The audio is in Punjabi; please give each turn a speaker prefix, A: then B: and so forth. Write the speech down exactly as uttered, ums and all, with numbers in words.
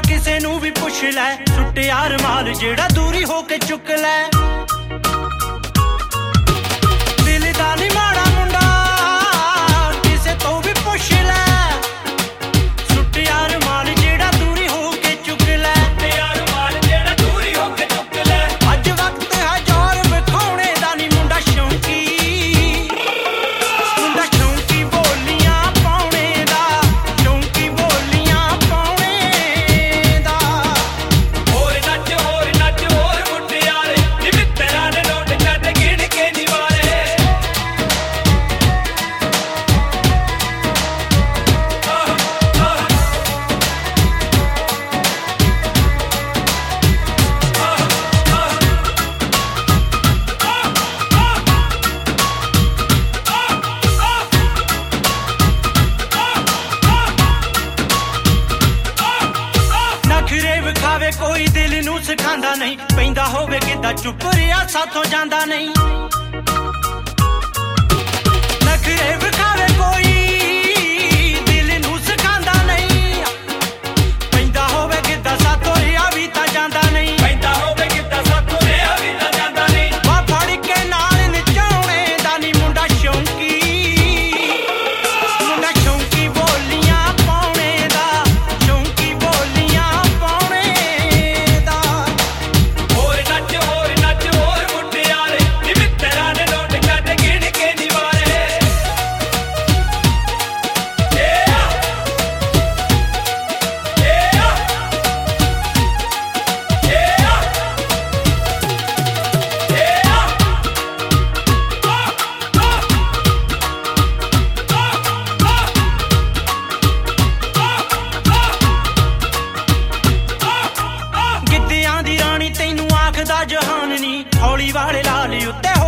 A: ਕਿਸੇ ਨੂੰ ਵੀ ਪੁੱਛ ਲੈ, ਸੁੱਟਿਆ ਰਮਾਲ ਜਿਹੜਾ ਦੂਰੀ ਹੋ ਕੇ ਚੁੱਕ ਲੈ। ਦਿਲ ਦਾ ਨੀ ਮਾੜਾ ਮੁੰਡਾ ਕਿਸੇ ਤੋਂ ਵੀ ਪੁੱਛ ਲੈ, ਸੁੱਟਿਆ ਰਮਾਲ ਜਿਹੜਾ ਦੂਰੀ ਹੋ ਕੇ ਚੁੱਕ ਲੈ।
B: ਸੁੱਟਿਆ ਰਮਾਲ ਜਿਹੜਾ ਦੂਰੀ ਹੋ ਕੇ ਚੁੱਕ ਲੈ।
A: ਅੱਜ ਵਕਤ ਹੈ ਜ਼ੋਰ ਵਿਖਾਉਣੇ ਦਾ ਨੀ ਮੁੰਡਾ ਸ਼ੌਂਕੀ, ਮੁੰਡਾ ਸ਼ੌਂਕੀ ਬੋਲੀਆਂ ਪਾਉਣੇ ਦਾ, ਸ਼ੌਂਕੀ ਬੋਲੀਆਂ ਪਾਉਣੇ ਦਾ।
B: ਹੋਰ ਨੱਚ ਹੋਰ ਨੱਚ ਹੋਰ ਮੁੰਡਿਆਰੇ, ਨੀ ਮਿੱਤਰਾਂ ਨੇ ਨੋਟ ਛੱਡ ਗਿਣ ਕੇ ਨੀ ਵਾਰੇ।
A: ਨਖਰੇ ਵਿਖਾਵੇ ਕੋਈ ਦਿਲ ਨੂੰ ਸਿਖਾਂਦਾ ਨਹੀਂ, ਪੈਂਦਾ ਹੋਵੇ ਕਿੱਦਾਂ ਚੁੱਪ ਰਿਹਾ ਸਾਥੋਂ ਜਾਂਦਾ ਨਹੀਂ। ਨਖਰੇ ਵਿਖਾਵੇ ਕੋਈ ਦਿਲ ਨੂੰ ਸਿਖਾਂਦਾ ਨਹੀਂ, ਪੈਂਦਾ ਹੋਵੇ ਕਿੱਦਾਂ ਸਾਥੋਂ ਰਿਹਾ ਵੀ ਤਾਂ ਜਾਂਦਾ ਨਹੀਂ।
B: ਪੈਂਦਾ ਹੋਵੇ ਕਿੱਦਾਂ ਸਾਥੋਂ ਰਿਹਾ ਵੀ ਤਾਂ ਜਾਂਦਾ ਨਹੀਂ।
A: ਵਾ ਫੜ ਕੇ ਨਾਲ ਨਚਾਉਣੇ ਦਾ ਨੀ ਮੁੰਡਾ ਸ਼ੌਂਕੀ, ਮੁੰਡਾ ਸ਼ੌਂਕੀ ਬੋਲੀਆਂ ਪਾਉਣੇ ਦਾ, ਸ਼ੌਂਕੀ ਬੋਲੀਆਂ ਪਾਉਣੇ ਦਾ।
B: ਹੋਰ ਨੱਚ ਹੋਰ ਨੱਚ ਹੋਰ ਮੁੰਡਿਆਰੇ, ਨੀ ਮਿੱਤਰਾਂ ਨੇ ਨੋਟ ਛੱਡ ਗਿਣ ਕੇ ਨੀ ਵਾਰੇ।
A: ਗਿੱਧਿਆਂ ਦੀ ਰਾਣੀ ਤੈਨੂੰ ਆਖਦਾ ਜਹਾਨ ਨੀ, ਹੌਲੀ ਵਾਲੇ ਲਾਲ ਉੱਤੇ